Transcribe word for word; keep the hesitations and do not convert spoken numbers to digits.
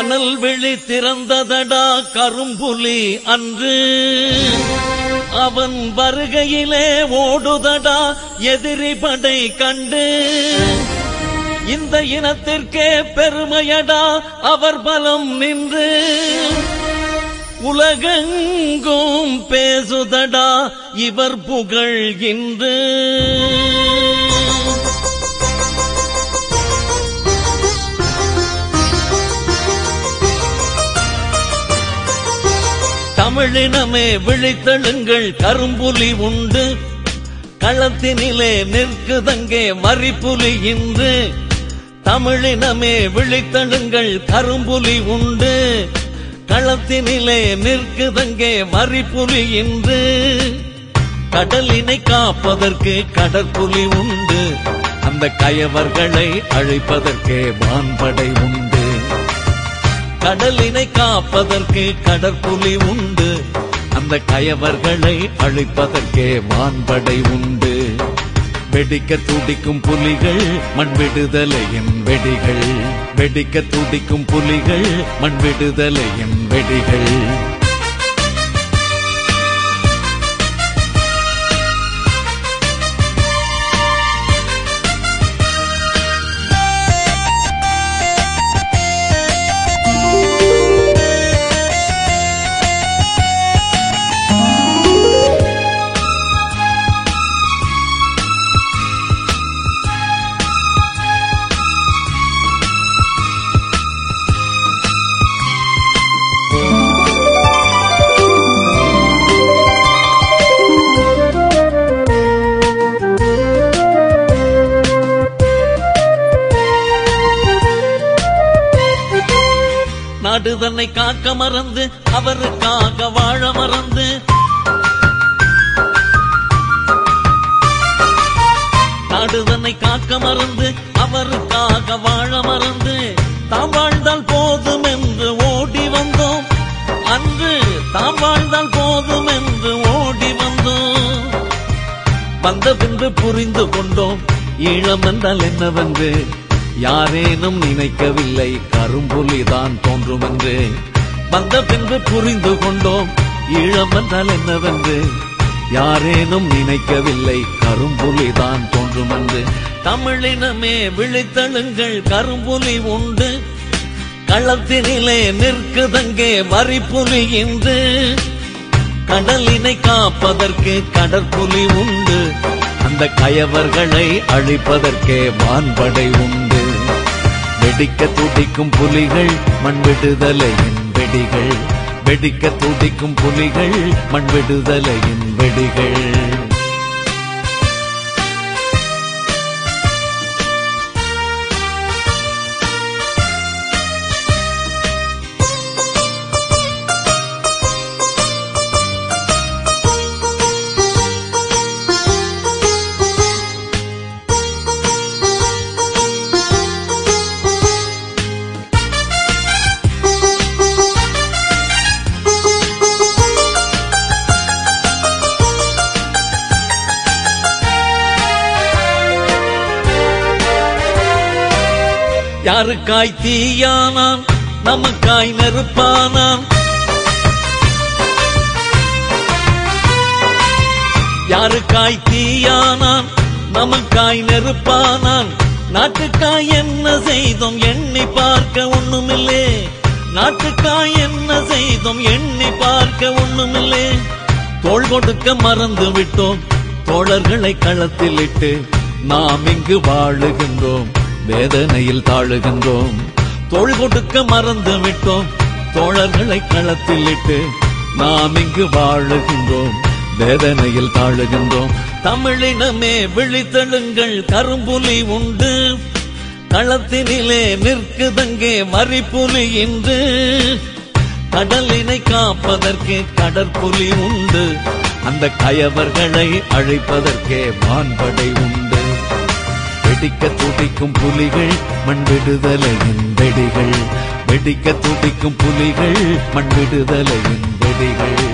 அனல் விழி திறந்ததடா கரும்புலி அன்று, அவன் வருகையிலே ஓடுதடா எதிரி படை கண்டு. இந்த இனத்திற்கே பெருமையடா அவர் பலம் நின்று, உலகெங்கும் பேசுதடா இவர் புகழ் இன்று. தமிழினமே விழித்தெழுங்கள் கரும்புலி உண்டு, களத்தினிலே நிற்குதங்கே மறிப்புலி இன்று. தமிழினமே விழித்தெழுங்கள் கரும்புலி உண்டு, களத்தினிலே நிற்குதங்கே மறிப்புலி இன்று. கடலினை காப்பதற்கு கடற்புலி உண்டு, அந்த கயவர்களை அழிப்பதற்கே வான்படை உண்டு. கடலினை காப்பதற்கு கடற்புலி உண்டு, அந்த கயவர்களை அழிப்பதற்கே வான்படை உண்டு. வெடிக்க துடிக்கும் புலிகள் மண் விடுதலையின் வெடிகள், வெடிக்க துடிக்கும் புலிகள் மண் விடுதலையின் வெடிகள். நாடு தன்னை காக்க மறந்து அவருக்காக வாழ மறந்து, நாடு தன்னை காக்க மறந்து அவருக்காக வாழ மறந்து, தாம் வாழ்ந்தால் போதும் என்று ஓடி வந்தோம் அன்று, தாம் வாழ்ந்தால் போதும் என்று ஓடி வந்தோம். வந்த பின்பு புரிந்து கொண்டோம் ஈழம் என்றால் என்னவென்று, யாரேனும் நினைக்கவில்லை கரும்புலிதான் தோன்றும் என்று. வந்த பின்பு புரிந்து கொண்டோம் ஈழம் என்றால் என்னவென்று, யாரேனும் நினைக்கவில்லை கரும்புலிதான் தோன்றும் என்று. தமிழினமே விழித்தெழுங்கள் கரும்புலி உண்டு, களத்தினிலே நிற்குதங்கே வரிப்புலி இன்று. கடலினை காப்பதற்கு கடற்புலி உண்டு, அந்த கயவர்களை அழிப்பதற்கே வான்படை உண்டு. வெடிக்க துடிக்கும் புலிகள் மண் விடுதலையின் வெடிகள், வெடிக்க துடிக்கும் புலிகள் மண் விடுதலையின் வெடிகள். யாருக்காய் தீயானான் நமக்காய் நெருப்பானான், யாருக்காய் தீயானான் நமக்காய் நெருப்பானான். நாட்டுக்காய் என்ன செய்தோம் எண்ணி பார்க்க ஒண்ணுமில்லே, நாட்டுக்காய் என்ன செய்தோம் எண்ணி பார்க்க ஒண்ணுமில்லே. தோள் கொடுக்க மறந்து விட்டோம் தோழர்களை களத்தில் இட்டு, நாம் இங்கு வாழுகின்றோம் வேதனையில் தாழுகின்றோம். தோள் கொடுக்க மறந்து விட்டோம் தோழர்களை களத்தில் இட்டு, நாம் இங்கு வாழுகின்றோம் வேதனையில் தாழுகின்றோம். தமிழினமே விழித்தெழுங்கள் கரும்புலி உண்டு, களத்தினிலே நிற்குதங்கே மறிப்புலி இன்று. கடலினை காப்பதற்கு கடற்புலி உண்டு, அந்த கயவர்களை அழிப்பதற்கே வான்படை உண்டு. வெடிக்க துடிக்கும் புலிகள் மண் விடுதலையின் வெடிகள், வெடிக்க துடிக்கும் புலிகள் மண் விடுதலையின் வெடிகள்.